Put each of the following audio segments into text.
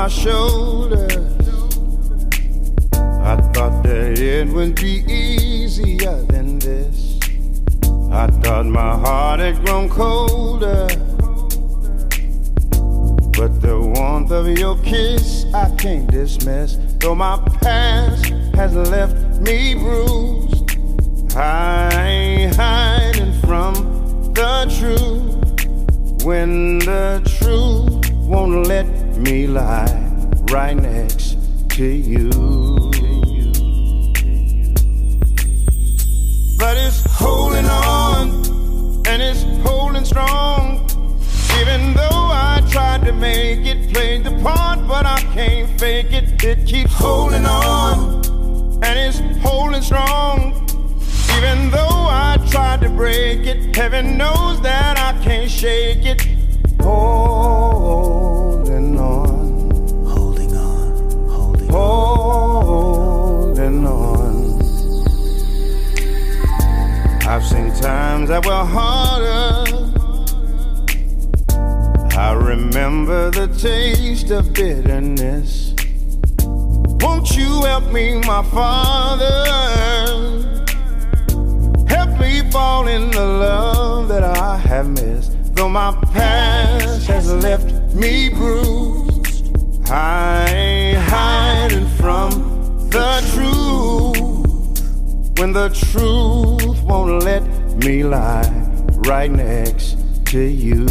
my shoulders. I thought that it would be easier than this. I thought my heart had grown colder, but the warmth of your kiss I can't dismiss. Though my past has left me bruised, I ain't hiding from the truth. When the truth won't let me lie right next to you. But it's holding on, and it's holding strong. Even though I tried to make it, played the part, but I can't fake it. It keeps holding on, and it's holding strong. Even though I tried to break it, heaven knows that I can't shake it. Holding on, holding on, holding on. I've seen times that were harder. I remember the taste of bitterness. Won't you help me, my Father? Help me fall in the love that I have missed. Though my past has left me bruised, I ain't hiding from the truth. When the truth won't let me lie right next to you.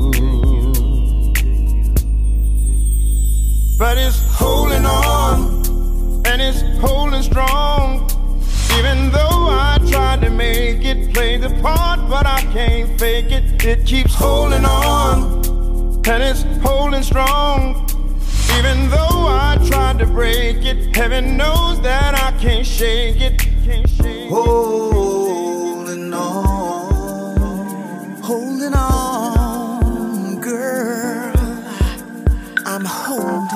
But it's holding on, and it's holding strong. Even though I tried to make it, play the part, but I can't fake it. It keeps holding on, and it's holding strong. Even though I tried to break it, heaven knows that I can't shake it. Holding on, girl, I'm holding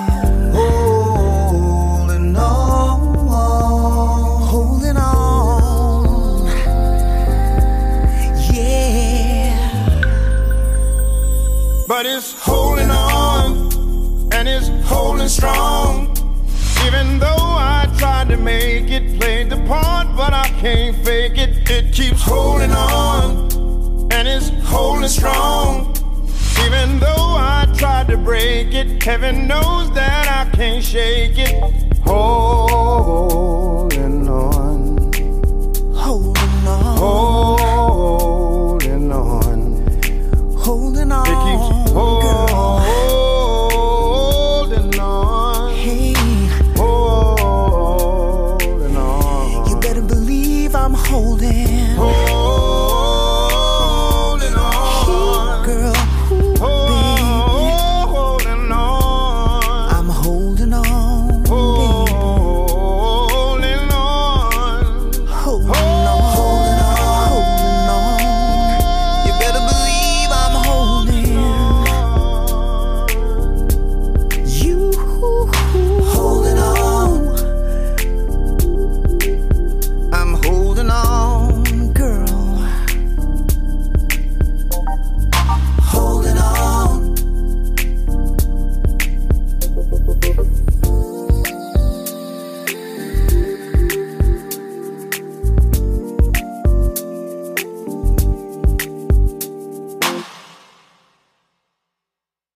on, yeah. But it's holding on, and it's holding strong. Even though I tried to make it, played the part, but I can't fake it. It keeps holding on, and it's holding strong. Even though I tried to break it, heaven knows that I can't shake it.